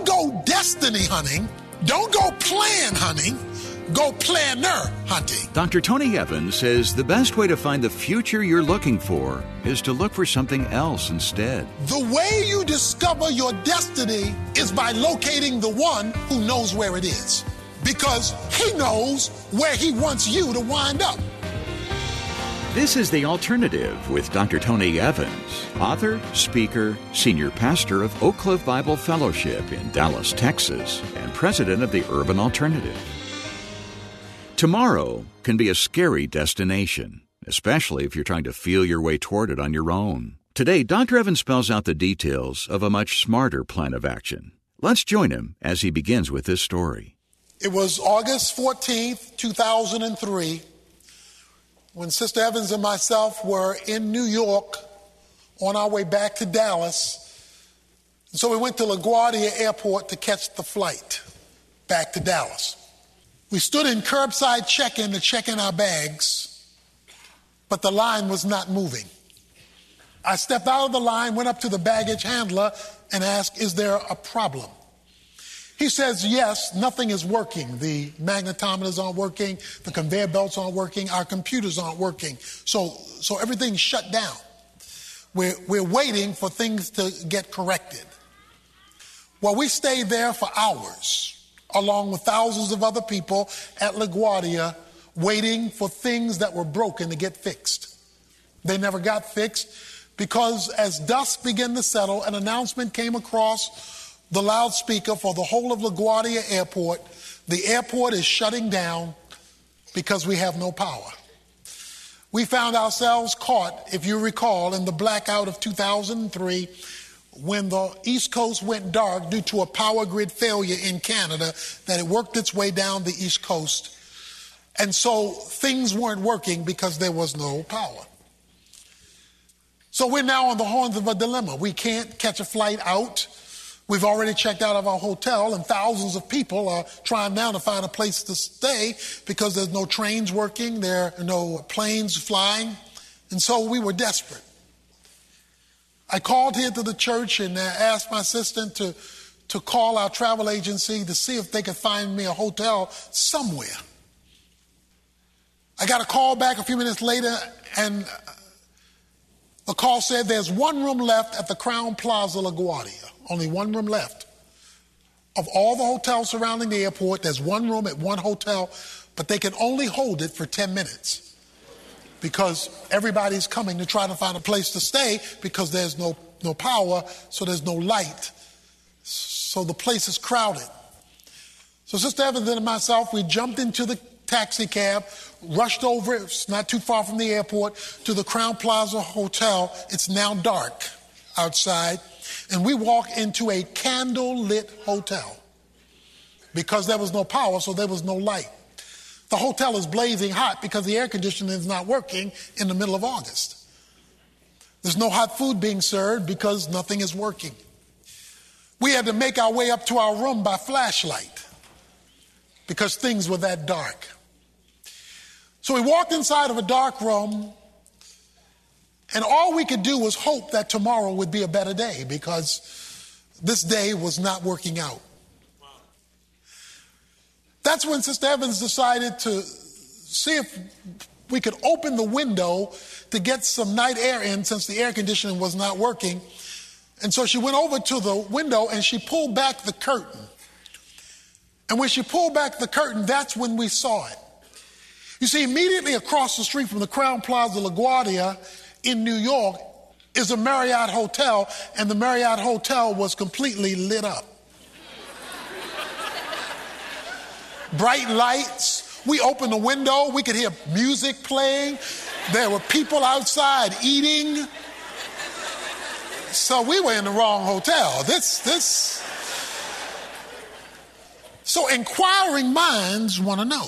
go destiny hunting. Don't go plan hunting. Go planner hunting. Dr. Tony Evans says the best way to find the future you're looking for is to look for something else instead. The way you discover your destiny is by locating the one who knows where it is. Because he knows where he wants you to wind up. This is The Alternative with Dr. Tony Evans, author, speaker, senior pastor of Oak Cliff Bible Fellowship in Dallas, Texas, and president of the Urban Alternative. Tomorrow can be a scary destination, especially if you're trying to feel your way toward it on your own. Today, Dr. Evans spells out the details of a much smarter plan of action. Let's join him as he begins with this story. It was August 14th, 2003, when Sister Evans and myself were in New York on our way back to Dallas. And so we went to LaGuardia Airport to catch the flight back to Dallas. We stood in curbside check-in to check in our bags, but the line was not moving. I stepped out of the line, went up to the baggage handler, and asked, "Is there a problem?" He says, "Yes, nothing is working. The magnetometers aren't working, the conveyor belts aren't working, our computers aren't working. So everything's shut down. We're waiting for things to get corrected." Well, we stayed there for hours, along with thousands of other people at LaGuardia, waiting for things that were broken to get fixed. They never got fixed because as dusk began to settle, an announcement came across the loudspeaker for the whole of LaGuardia Airport. The airport is shutting down because we have no power. We found ourselves caught, if you recall, in the blackout of 2003, when the East Coast went dark due to a power grid failure in Canada, that it worked its way down the East Coast. And so things weren't working because there was no power. So we're now on the horns of a dilemma. We can't catch a flight out. We've already checked out of our hotel, and thousands of people are trying now to find a place to stay because there's no trains working, there are no planes flying, and so we were desperate. I called here to the church and asked my assistant to call our travel agency to see if they could find me a hotel somewhere. I got a call back a few minutes later, and the call said there's one room left at the Crowne Plaza LaGuardia. Only one room left. Of all the hotels surrounding the airport, there's one room at one hotel, but they can only hold it for 10 minutes because everybody's coming to try to find a place to stay because there's no power, so there's no light. So the place is crowded. So Sister Evans and myself, we jumped into the taxi cab, rushed over, it's not too far from the airport, to the Crowne Plaza Hotel. It's now dark outside. And we walk into a candle-lit hotel. Because there was no power, so there was no light. The hotel is blazing hot because the air conditioning is not working in the middle of August. There's no hot food being served because nothing is working. We had to make our way up to our room by flashlight because things were that dark. So we walked inside of a dark room, and all we could do was hope that tomorrow would be a better day because this day was not working out. That's when Sister Evans decided to see if we could open the window to get some night air in since the air conditioning was not working. And so she went over to the window and she pulled back the curtain. And when she pulled back the curtain, that's when we saw it. You see, immediately across the street from the Crowne Plaza LaGuardia in New York is a Marriott Hotel, and the Marriott Hotel was completely lit up. Bright lights. We opened the window. We could hear music playing. There were people outside eating. So we were in the wrong hotel. So inquiring minds want to know,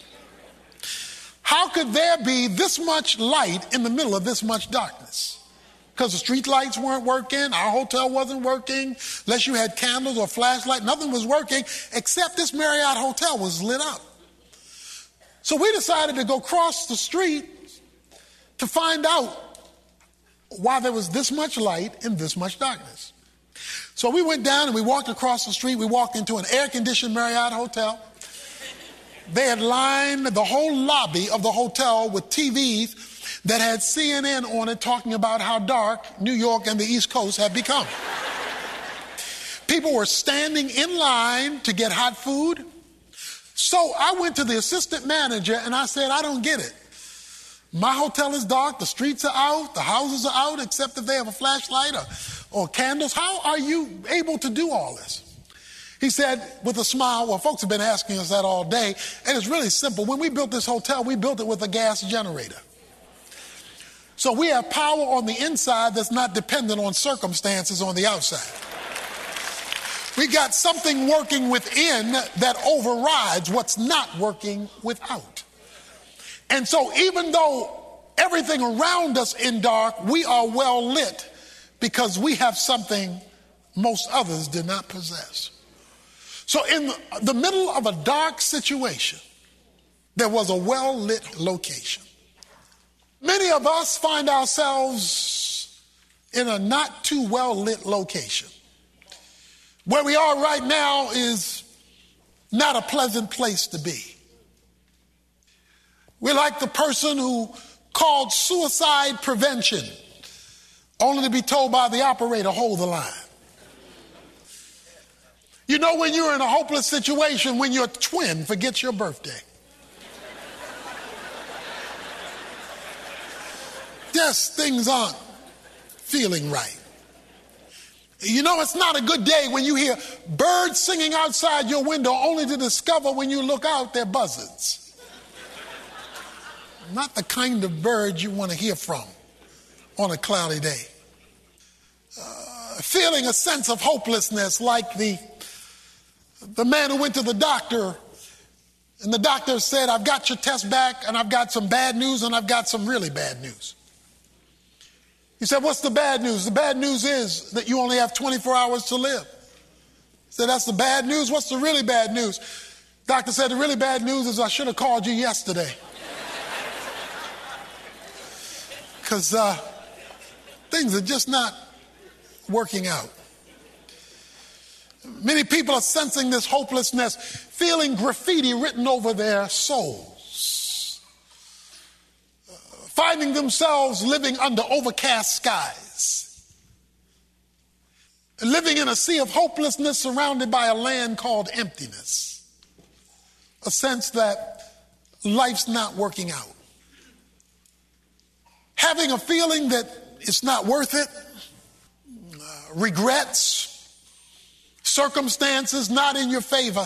how could there be this much light in the middle of this much darkness? Because the street lights weren't working, our hotel wasn't working, unless you had candles or flashlight, nothing was working except this Marriott Hotel was lit up. So we decided to go across the street to find out why there was this much light and this much darkness. So we went down and we walked across the street. We walked into an air-conditioned Marriott hotel. They had lined the whole lobby of the hotel with TVs that had CNN on it talking about how dark New York and the East Coast had become. People were standing in line to get hot food. So I went to the assistant manager and I said, I don't get it. My hotel is dark, the streets are out, the houses are out, except if they have a flashlight or candles. How are you able to do all this? He said with a smile, well, folks have been asking us that all day, and it's really simple. When we built this hotel, we built it with a gas generator. So we have power on the inside that's not dependent on circumstances on the outside. We got something working within that overrides what's not working without. And so even though everything around us is dark, we are well lit because we have something most others did not possess. So in the middle of a dark situation, there was a well-lit location. Many of us find ourselves in a not too well-lit location. Where we are right now is not a pleasant place to be. We're like the person who called suicide prevention, only to be told by the operator, hold the line. You know when you're in a hopeless situation when your twin forgets your birthday. Yes, things aren't feeling right. You know it's not a good day when you hear birds singing outside your window only to discover when you look out they're buzzards. Not the kind of bird you want to hear from on a cloudy day. Feeling a sense of hopelessness like the man who went to the doctor and the doctor said, I've got your test back and I've got some bad news and I've got some really bad news. He said, what's the bad news? The bad news is that you only have 24 hours to live. He said, that's the bad news. What's the really bad news? Doctor said, the really bad news is I should have called you yesterday. Because things are just not working out. Many people are sensing this hopelessness, feeling graffiti written over their souls, finding themselves living under overcast skies, living in a sea of hopelessness surrounded by a land called emptiness, a sense that life's not working out. Having a feeling that it's not worth it, regrets, circumstances not in your favor,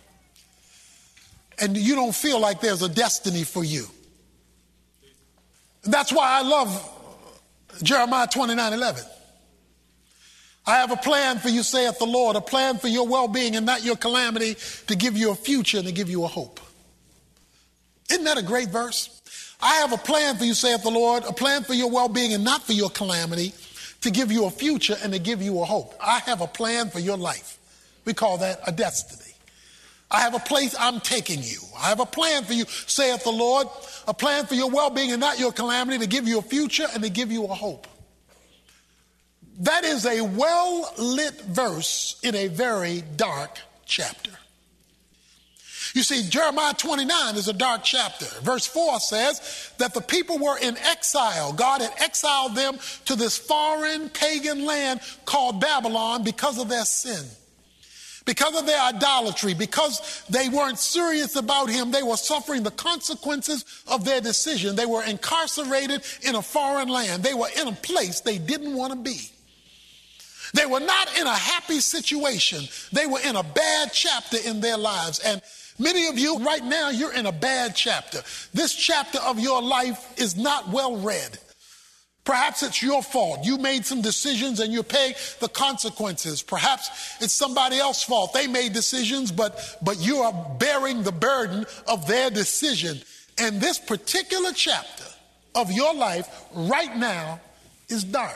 and you don't feel like there's a destiny for you. And that's why I love Jeremiah 29:11. I have a plan for you, saith the Lord, a plan for your well-being and not your calamity, to give you a future and to give you a hope. Isn't that a great verse? I have a plan for you, saith the Lord, a plan for your well-being and not for your calamity, to give you a future and to give you a hope. I have a plan for your life. We call that a destiny. I have a place I'm taking you. I have a plan for you, saith the Lord, a plan for your well-being and not your calamity, to give you a future and to give you a hope. That is a well-lit verse in a very dark chapter. You see, Jeremiah 29 is a dark chapter. Verse 4 says that the people were in exile. God had exiled them to this foreign pagan land called Babylon because of their sin, because of their idolatry, because they weren't serious about him. They were suffering the consequences of their decision. They were incarcerated in a foreign land. They were in a place they didn't want to be. They were not in a happy situation. They were in a bad chapter in their lives. And many of you right now, you're in a bad chapter. This chapter of your life is not well read. Perhaps it's your fault. You made some decisions and you pay the consequences. Perhaps it's somebody else's fault. They made decisions, but you are bearing the burden of their decision. And this particular chapter of your life right now is dark.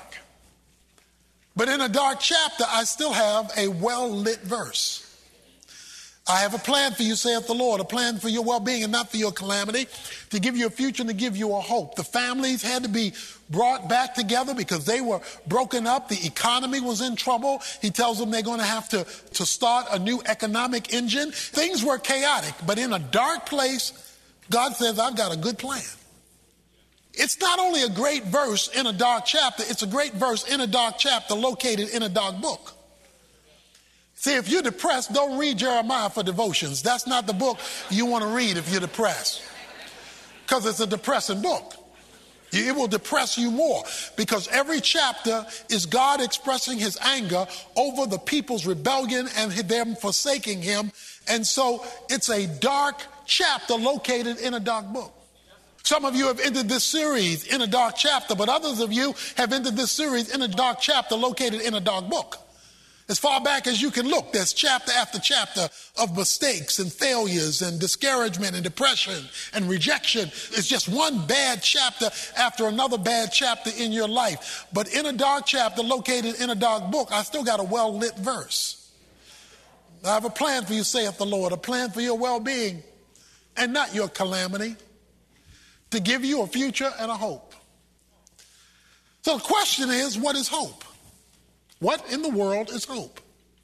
But in a dark chapter, I still have a well-lit verse. I have a plan for you, saith the Lord, a plan for your well-being and not for your calamity, to give you a future and to give you a hope. The families had to be brought back together because they were broken up. The economy was in trouble. He tells them they're going to have to start a new economic engine. Things were chaotic, but in a dark place, God says, I've got a good plan. It's not only a great verse in a dark chapter, it's a great verse in a dark chapter located in a dark book. See, if you're depressed, don't read Jeremiah for devotions. That's not the book you want to read if you're depressed, because it's a depressing book. It will depress you more because every chapter is God expressing his anger over the people's rebellion and them forsaking him. And so it's a dark chapter located in a dark book. Some of you have entered this series in a dark chapter, but others of you have entered this series in a dark chapter located in a dark book. As far back as you can look, there's chapter after chapter of mistakes and failures and discouragement and depression and rejection. It's just one bad chapter after another bad chapter in your life. But in a dark chapter located in a dark book, I still got a well-lit verse. I have a plan for you, saith the Lord, a plan for your well-being and not your calamity, to give you a future and a hope. So the question is, what is hope? What in the world is hope?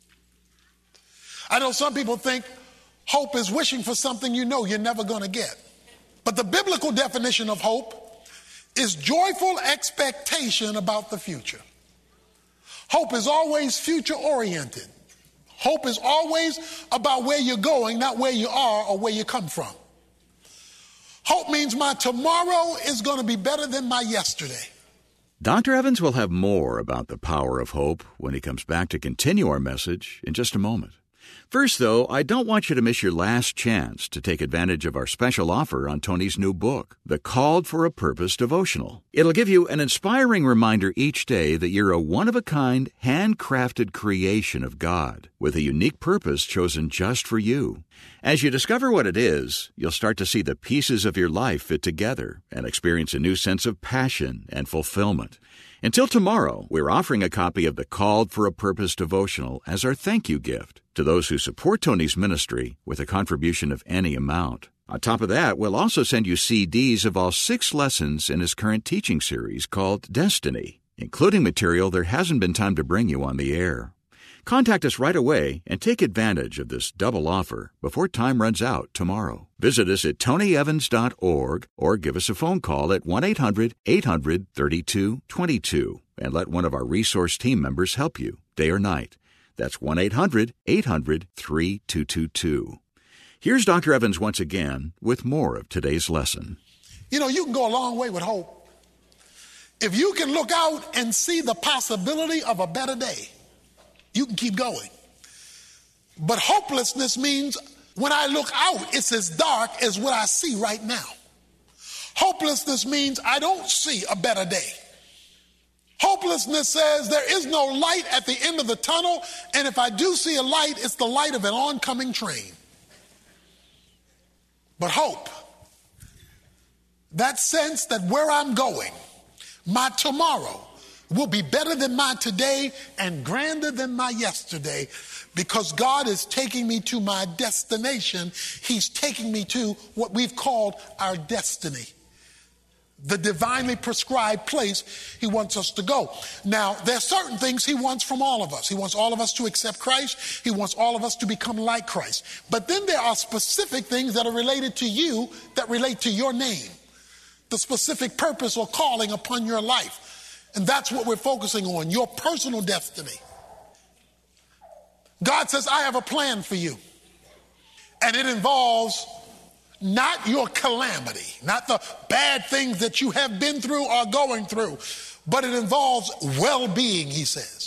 I know some people think hope is wishing for something you know you're never going to get. But the biblical definition of hope is joyful expectation about the future. Hope is always future oriented. Hope is always about where you're going, not where you are or where you come from. Hope means my tomorrow is going to be better than my yesterday. Dr. Evans will have more about the power of hope when he comes back to continue our message in just a moment. First, though, I don't want you to miss your last chance to take advantage of our special offer on Tony's new book, The Called for a Purpose Devotional. It'll give you an inspiring reminder each day that you're a one-of-a-kind, handcrafted creation of God with a unique purpose chosen just for you. As you discover what it is, you'll start to see the pieces of your life fit together and experience a new sense of passion and fulfillment. Until tomorrow, we're offering a copy of the Called for a Purpose devotional as our thank you gift to those who support Tony's ministry with a contribution of any amount. On top of that, we'll also send you CDs of all 6 lessons in his current teaching series called Destiny, including material there hasn't been time to bring you on the air. Contact us right away and take advantage of this double offer before time runs out tomorrow. Visit us at tonyevans.org or give us a phone call at 1-800-800-3222 and let one of our resource team members help you, day or night. That's 1-800-800-3222. Here's Dr. Evans once again with more of today's lesson. You know, you can go a long way with hope. If you can look out and see the possibility of a better day, you can keep going. But hopelessness means when I look out, it's as dark as what I see right now. Hopelessness means I don't see a better day. Hopelessness says there is no light at the end of the tunnel, and if I do see a light, it's the light of an oncoming train. But hope, that sense that where I'm going, my tomorrow will be better than my today and grander than my yesterday, because God is taking me to my destination. He's taking me to what we've called our destiny, the divinely prescribed place he wants us to go. Now, there are certain things he wants from all of us. He wants all of us to accept Christ. He wants all of us to become like Christ. But then there are specific things that are related to you that relate to your name, the specific purpose or calling upon your life. And that's what we're focusing on, your personal destiny. God says, I have a plan for you. And it involves not your calamity, not the bad things that you have been through or going through, but it involves well-being, he says.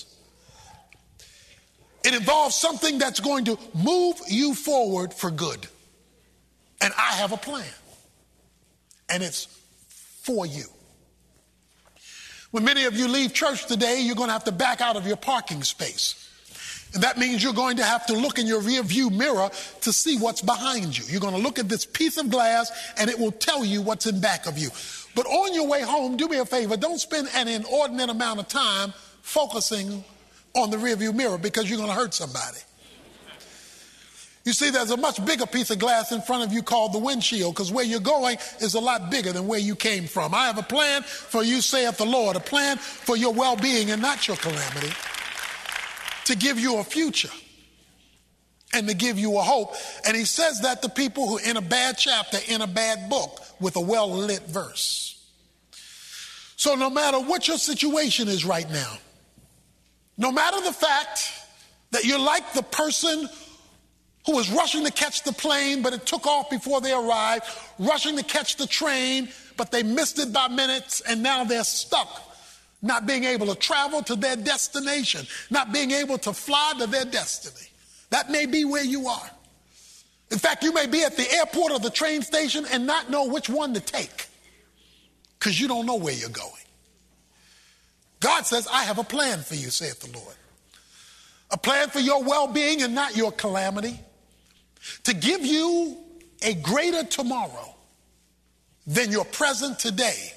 It involves something that's going to move you forward for good. And I have a plan. And it's for you. When many of you leave church today, you're going to have to back out of your parking space. And that means you're going to have to look in your rear view mirror to see what's behind you. You're going to look at this piece of glass and it will tell you what's in back of you. But on your way home, do me a favor, don't spend an inordinate amount of time focusing on the rear view mirror, because you're going to hurt somebody. You see, there's a much bigger piece of glass in front of you called the windshield, because where you're going is a lot bigger than where you came from. I have a plan for you, saith the Lord, a plan for your well-being and not your calamity, to give you a future and to give you a hope. And he says that to people who are in a bad chapter, in a bad book, with a well-lit verse. So no matter what your situation is right now, no matter the fact that you're like the person who was rushing to catch the plane, but it took off before they arrived, rushing to catch the train, but they missed it by minutes, and now they're stuck, not being able to travel to their destination, not being able to fly to their destiny. That may be where you are. In fact, you may be at the airport or the train station and not know which one to take, because you don't know where you're going. God says, I have a plan for you, saith the Lord. A plan for your well-being and not your calamity, to give you a greater tomorrow than your present today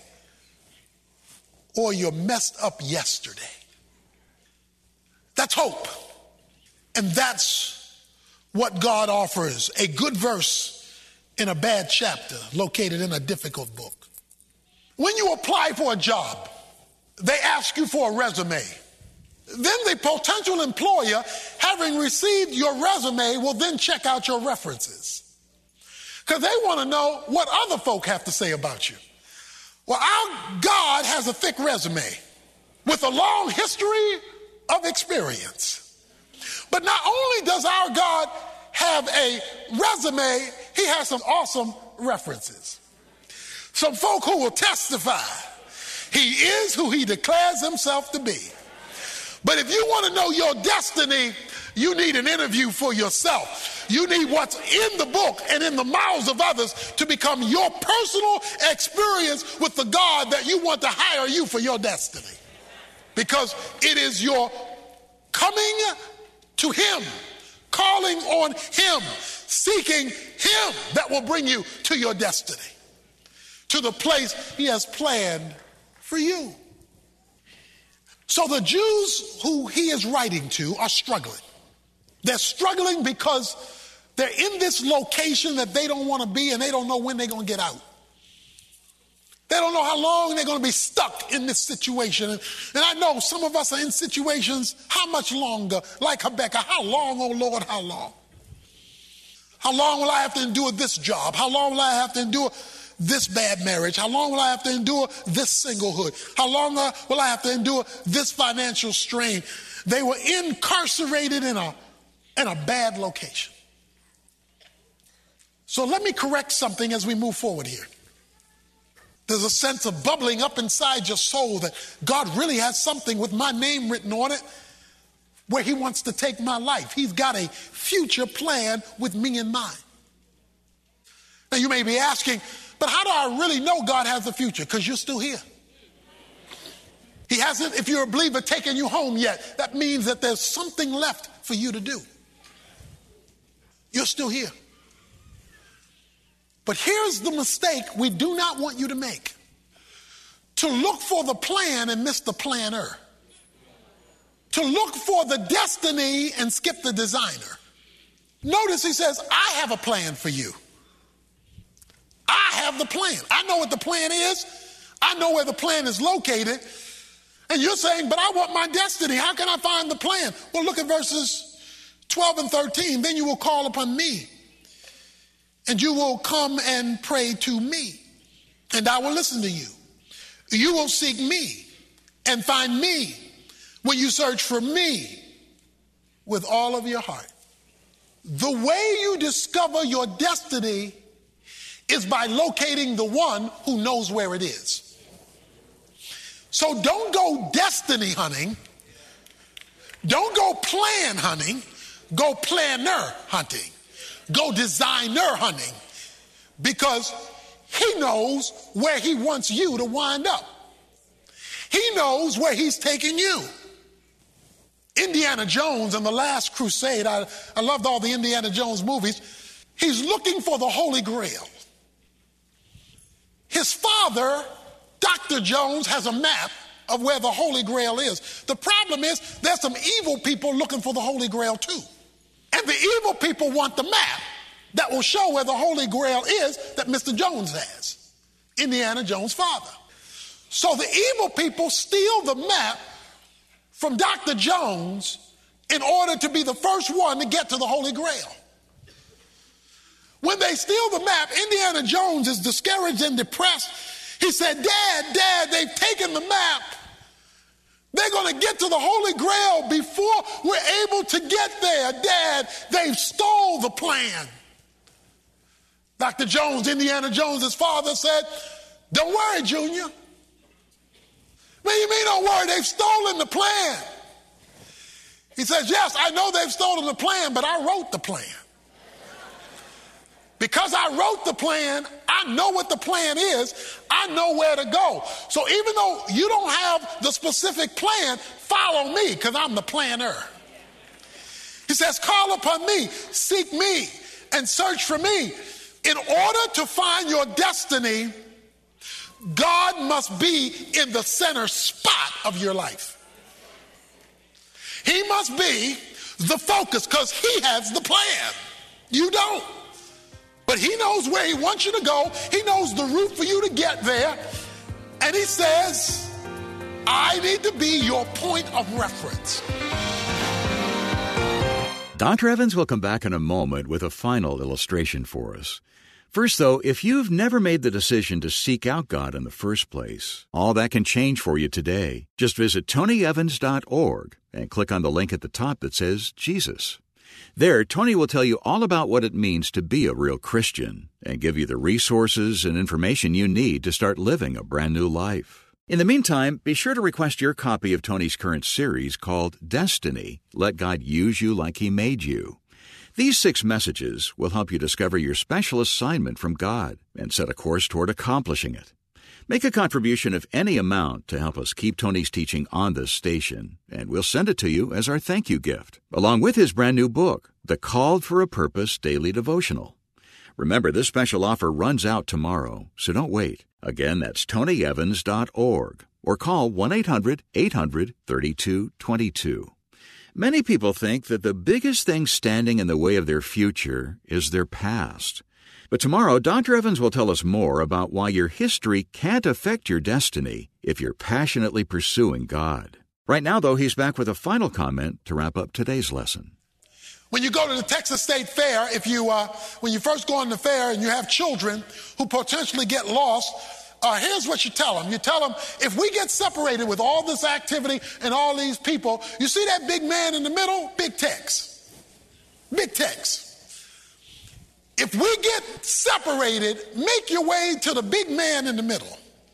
or your messed up yesterday. That's hope. And that's what God offers, a good verse in a bad chapter located in a difficult book. When you apply for a job, they ask you for a resume. Then the potential employer, having received your resume, will then check out your references, because they want to know what other folk have to say about you. Well, our God has a thick resume with a long history of experience. But not only does our God have a resume, he has some awesome references. Some folk who will testify he is who he declares himself to be. But if you want to know your destiny, you need an interview for yourself. You need what's in the book and in the mouths of others to become your personal experience with the God that you want to hire you for your destiny. Because it is your coming to him, calling on him, seeking him that will bring you to your destiny, to the place he has planned for you. So the Jews who he is writing to are struggling. They're struggling because they're in this location that they don't want to be, and they don't know when they're going to get out. They don't know how long they're going to be stuck in this situation. And I know some of us are in situations, how much longer? Like Habakkuk, how long, oh Lord, how long? How long will I have to endure this job? How long will I have to endure this bad marriage? How long will I have to endure this singlehood? How long will I have to endure this financial strain? They were incarcerated in a bad location. So let me correct something as we move forward here. There's a sense of bubbling up inside your soul that God really has something with my name written on it where he wants to take my life. He's got a future plan with me in mind. Now you may be asking, but how do I really know God has a future? Because you're still here. He hasn't, if you're a believer, taken you home yet. That means that there's something left for you to do. You're still here. But here's the mistake we do not want you to make. To look for the plan and miss the planner. To look for the destiny and skip the designer. Notice he says, I have a plan for you. I have the plan. I know what the plan is. I know where the plan is located. And you're saying, but I want my destiny. How can I find the plan? Well, look at verses 12 and 13. Then you will call upon me, and you will come and pray to me, and I will listen to you. You will seek me and find me when you search for me with all of your heart. The way you discover your destiny is by locating the one who knows where it is. So don't go destiny hunting. Don't go plan hunting. Go planner hunting. Go designer hunting. Because he knows where he wants you to wind up. He knows where he's taking you. Indiana Jones and the Last Crusade, I loved all the Indiana Jones movies. He's looking for the Holy Grail. His father, Dr. Jones, has a map of where the Holy Grail is. The problem is there's some evil people looking for the Holy Grail too. And the evil people want the map that will show where the Holy Grail is that Mr. Jones has, Indiana Jones' father. So the evil people steal the map from Dr. Jones in order to be the first one to get to the Holy Grail. When they steal the map, Indiana Jones is discouraged and depressed. He said, Dad, they've taken the map. They're going to get to the Holy Grail before we're able to get there. Dad, they've stole the plan. Dr. Jones, Indiana Jones' father, said, don't worry, Junior. What do you mean don't worry? They've stolen the plan. He says, yes, I know they've stolen the plan, but I wrote the plan. Because I wrote the plan, I know what the plan is. I know where to go. So even though you don't have the specific plan, follow me because I'm the planner. He says, call upon me, seek me, and search for me. In order to find your destiny, God must be in the center spot of your life. He must be the focus because he has the plan. You don't. But he knows where he wants you to go. He knows the route for you to get there. And he says, I need to be your point of reference. Dr. Evans will come back in a moment with a final illustration for us. First, though, if you've never made the decision to seek out God in the first place, all that can change for you today. Just visit TonyEvans.org and click on the link at the top that says Jesus. There, Tony will tell you all about what it means to be a real Christian and give you the resources and information you need to start living a brand new life. In the meantime, be sure to request your copy of Tony's current series called Destiny, Let God Use You Like He Made You. These 6 messages will help you discover your special assignment from God and set a course toward accomplishing it. Make a contribution of any amount to help us keep Tony's teaching on this station, and we'll send it to you as our thank you gift, along with his brand new book, The Called for a Purpose Daily Devotional. Remember, this special offer runs out tomorrow, so don't wait. Again, that's TonyEvans.org, or call 1-800-800-3222. Many people think that the biggest thing standing in the way of their future is their past. But tomorrow, Dr. Evans will tell us more about why your history can't affect your destiny if you're passionately pursuing God. Right now, though, he's back with a final comment to wrap up today's lesson. When you go to the Texas State Fair, when you first go on the fair and you have children who potentially get lost, here's what you tell them. You tell them, if we get separated with all this activity and all these people, you see that big man in the middle? Big Tex. Big Tex. If we get separated, make your way to the big man in the middle.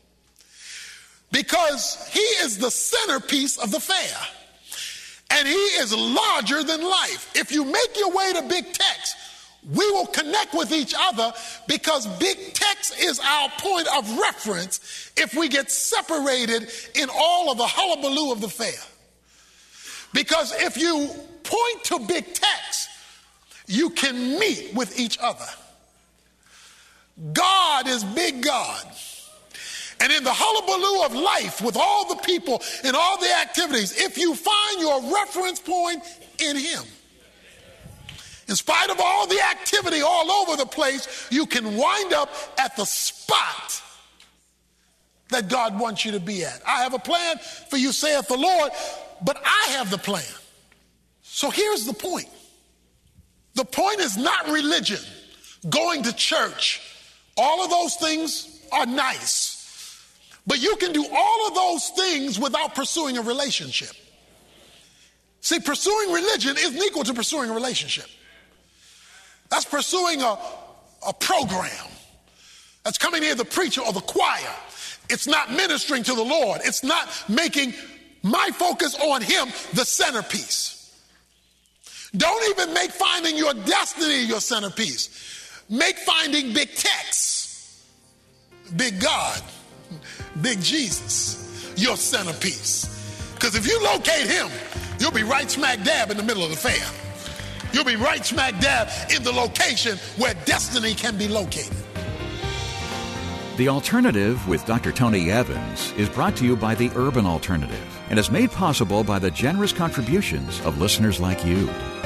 Because he is the centerpiece of the fair. And he is larger than life. If you make your way to Big Tex, we will connect with each other because Big Tex is our point of reference if we get separated in all of the hullabaloo of the fair. Because if you point to Big Tex, you can meet with each other. God is big God. And in the hullabaloo of life, with all the people and all the activities, if you find your reference point in him, in spite of all the activity all over the place, you can wind up at the spot that God wants you to be at. I have a plan for you, saith the Lord, but I have the plan. So here's the point. The point is not religion, going to church. All of those things are nice. But you can do all of those things without pursuing a relationship. See, pursuing religion isn't equal to pursuing a relationship. That's pursuing a program. That's coming near the preacher or the choir. It's not ministering to the Lord. It's not making my focus on him the centerpiece. Don't even make finding your destiny your centerpiece. Make finding Big Tex, Big God, Big Jesus your centerpiece. Because if you locate him, you'll be right smack dab in the middle of the fair. You'll be right smack dab in the location where destiny can be located. The Alternative with Dr. Tony Evans is brought to you by the Urban Alternative and is made possible by the generous contributions of listeners like you.